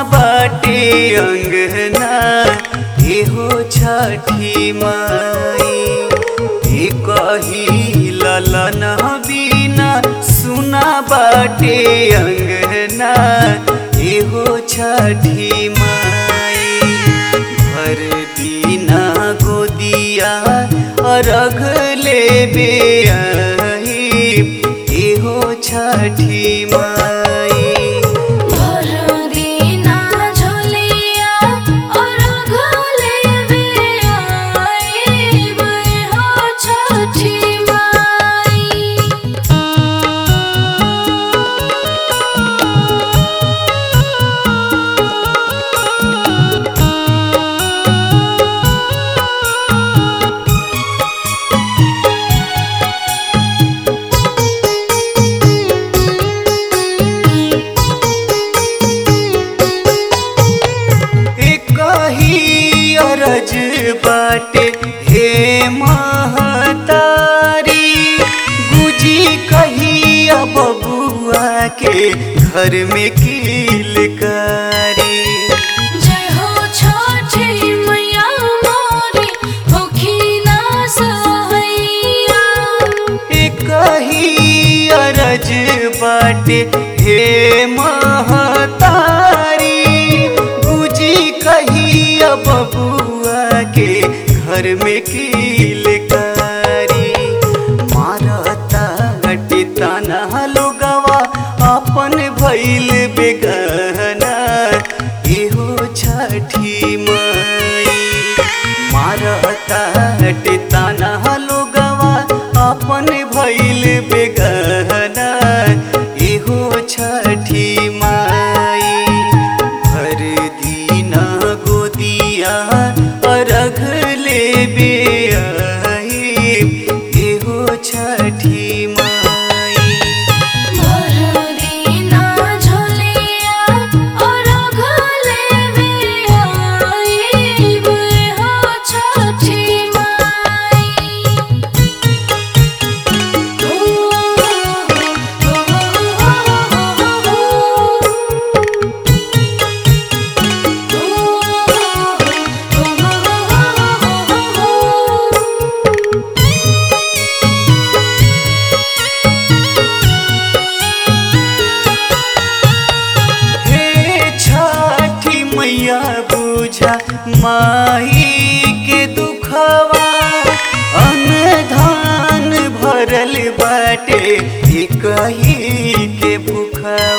बाटे अंगना एहो छठी माई। कही ललन बिना सुना बाटे अंगना एहो छठी माई। भर दीना गोदिया अर्घ लेबे आई एहो छठी माई। अरज बाटे हे महतारी गुजी कही बबुआ के घर में किलकारी। जय हो छठी मैया मोरी होखी ना सहैया। कही अरज बाटे हे महतारी गुजी कही बबुआ के घर में किलकारी। मारता गटी ताना लोगवा अपन भइल बेगाना एहो छठी माई। मारता गटी ताना लोगवा अपन भइल बेगाना एहो छठी माई। भर दीना गोदिया अर्घ लेबे आई एहो छठी माई। भर दीना झोलिया अर्घ लेबे आइब हो छठी माई। मैया बुझा माई के दुखवा अन्न धान भरल बाटे कही के भूखवा।